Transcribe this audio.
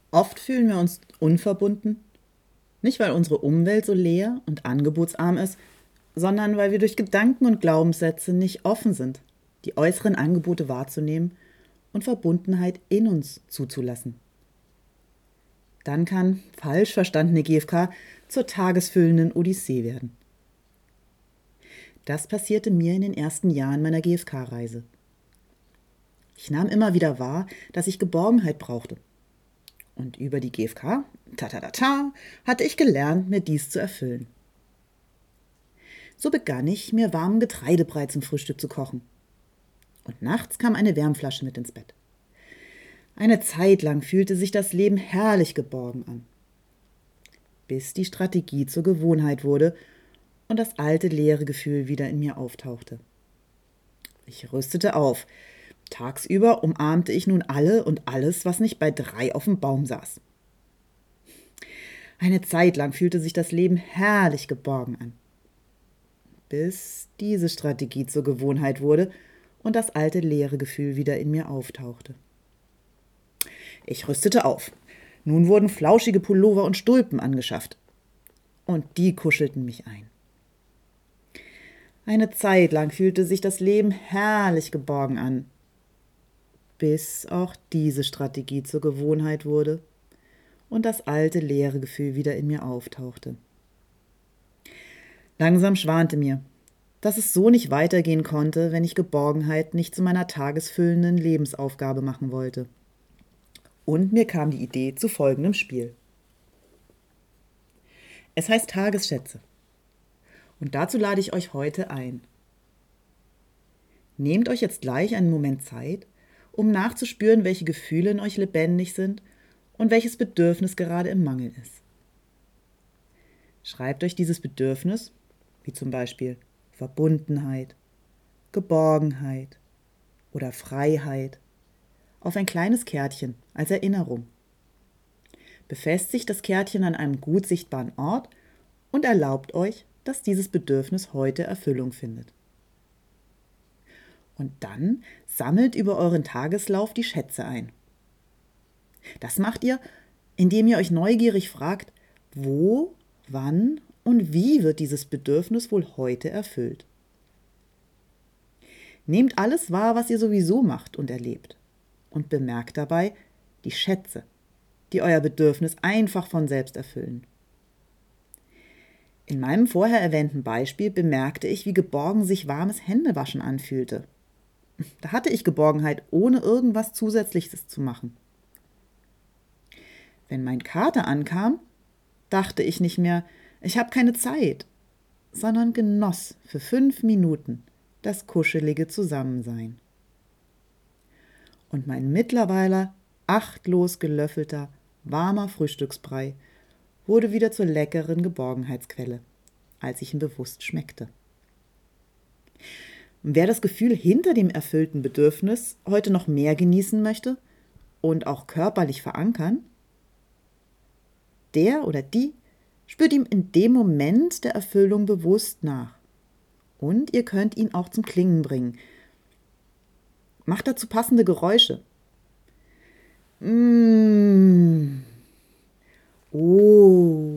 Oft fühlen wir uns unverbunden, nicht weil unsere Umwelt so leer und angebotsarm ist, sondern weil wir durch Gedanken und Glaubenssätze nicht offen sind, die äußeren Angebote wahrzunehmen und Verbundenheit in uns zuzulassen. Dann kann falsch verstandene GFK zur tagesfüllenden Odyssee werden. Das passierte mir in den ersten Jahren meiner GFK-Reise. Ich nahm immer wieder wahr, dass ich Geborgenheit brauchte. Und über die GfK, hatte ich gelernt, mir dies zu erfüllen. So begann ich, mir warmen Getreidebrei zum Frühstück zu kochen. Und nachts kam eine Wärmflasche mit ins Bett. Eine Zeit lang fühlte sich das Leben herrlich geborgen an. Bis die Strategie zur Gewohnheit wurde und das alte leere Gefühl wieder in mir auftauchte. Ich rüstete auf. Tagsüber umarmte ich nun alle und alles, was nicht bei 3 auf dem Baum saß. Eine Zeit lang fühlte sich das Leben herrlich geborgen an. Bis diese Strategie zur Gewohnheit wurde und das alte leere Gefühl wieder in mir auftauchte. Ich rüstete auf. Nun wurden flauschige Pullover und Stulpen angeschafft. Und die kuschelten mich ein. Eine Zeit lang fühlte sich das Leben herrlich geborgen an, bis auch diese Strategie zur Gewohnheit wurde und das alte leere Gefühl wieder in mir auftauchte. Langsam schwante mir, dass es so nicht weitergehen konnte, wenn ich Geborgenheit nicht zu meiner tagesfüllenden Lebensaufgabe machen wollte. Und mir kam die Idee zu folgendem Spiel. Es heißt Tagesschätze. Und dazu lade ich euch heute ein. Nehmt euch jetzt gleich einen Moment Zeit, um nachzuspüren, welche Gefühle in euch lebendig sind und welches Bedürfnis gerade im Mangel ist. Schreibt euch dieses Bedürfnis, wie zum Beispiel Verbundenheit, Geborgenheit oder Freiheit, auf ein kleines Kärtchen als Erinnerung. Befestigt das Kärtchen an einem gut sichtbaren Ort und erlaubt euch, dass dieses Bedürfnis heute Erfüllung findet. Und dann sammelt über euren Tageslauf die Schätze ein. Das macht ihr, indem ihr euch neugierig fragt, wo, wann und wie wird dieses Bedürfnis wohl heute erfüllt. Nehmt alles wahr, was ihr sowieso macht und erlebt und bemerkt dabei die Schätze, die euer Bedürfnis einfach von selbst erfüllen. In meinem vorher erwähnten Beispiel bemerkte ich, wie geborgen sich warmes Händewaschen anfühlte. Da hatte ich Geborgenheit, ohne irgendwas Zusätzliches zu machen. Wenn mein Kater ankam, dachte ich nicht mehr, ich habe keine Zeit, sondern genoss für 5 Minuten das kuschelige Zusammensein. Und mein mittlerweile achtlos gelöffelter, warmer Frühstücksbrei wurde wieder zur leckeren Geborgenheitsquelle, als ich ihn bewusst schmeckte. Und wer das Gefühl hinter dem erfüllten Bedürfnis heute noch mehr genießen möchte und auch körperlich verankern, der oder die spürt ihm in dem Moment der Erfüllung bewusst nach. Und ihr könnt ihn auch zum Klingen bringen. Macht dazu passende Geräusche. Oh.